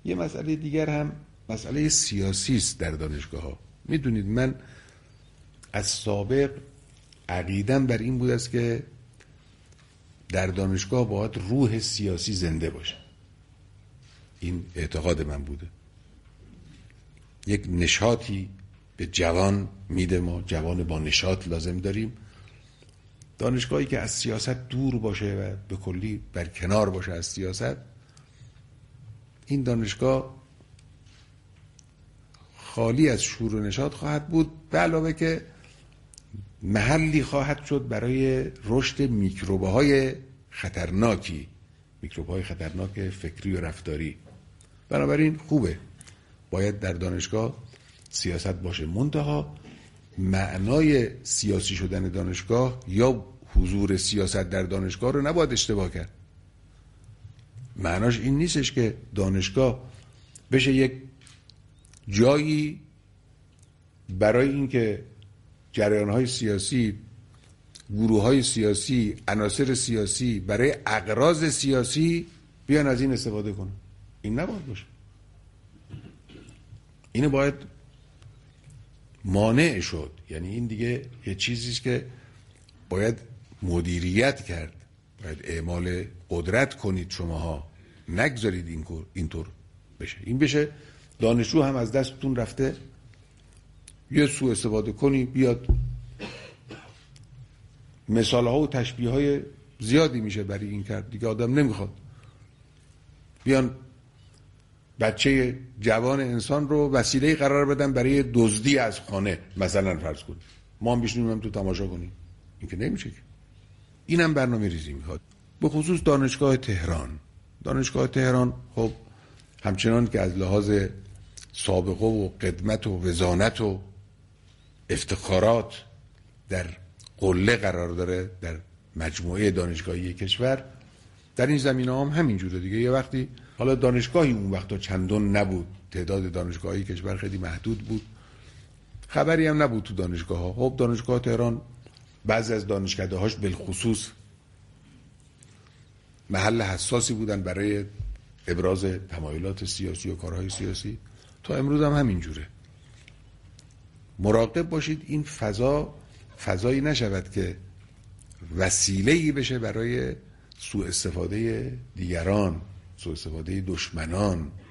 یه مسئله دیگر هم مسئله سیاسی است در دانشگاه ها. میدونید من از سابق عقیدم بر این بود است که در دانشگاه باید روح سیاسی زنده باشه. این اعتقاد من بوده. یک نشاطی به جوان میده، ما جوان با نشاط لازم داریم. دانشگاهی که از سیاست دور باشه و به کلی بر کنار باشه از سیاست، این دانشگاه خالی از شور و نشاط خواهد بود، به علاوه که محلی خواهد شد برای رشد میکروب‌های خطرناکی، میکروب‌های خطرناک فکری و رفتاری. بنابراین خوبه، باید در دانشگاه سیاست باشه. منتها معنای سیاسی شدن دانشگاه یا حضور سیاست در دانشگاه رو نباید اشتباه کرد. معناش این نیستش که دانشگاه بشه یک جایی برای اینکه جریان‌های سیاسی، گروه‌های سیاسی، عناصر سیاسی برای اغراض سیاسی بیان از این استفاده کنن. این نباید باشه. اینو باید مانع شد. یعنی این دیگه یه چیزیست که باید مدیریت کرد، باید اعمال قدرت کنید شماها، نگذارید اینطور بشه. این بشه دانشجو هم از دستتون رفته، یه سوء استفاده کنی بیاد. مثال ها و تشبیه های زیادی میشه برای این کرد دیگه. آدم نمیخواد بیان بچه جوان انسان رو وسیله قرار بدن برای دزدی از خانه، مثلا فرض کنید ما هم بشینیم هم تو تماشا کنیم. این که نمیشه که. اینم برنامه ریزی میخواد. به خصوص دانشگاه تهران. دانشگاه تهران خب همچنان که از لحاظ سابقه و قدمت و وزانت و افتخارات در قله قرار داره در مجموعه دانشگاهی کشور، در این زمینه هم همینجوره دیگه. یه وقتی حالا دانشگاهی اون وقتا چندان نبود، تعداد دانشگاهی کشور خیلی محدود بود، خبری هم نبود تو دانشگاه ها. خب دانشگاه تهران بعضی از دانشکده هاش بالخصوص محل حساسی بودن برای ابراز تمایلات سیاسی و کارهای سیاسی. تا امروز هم همینجوره. مراقب باشید این فضایی نشود که وسیله‌ای بشه برای سوء استفاده دیگران، سوء استفاده دشمنان.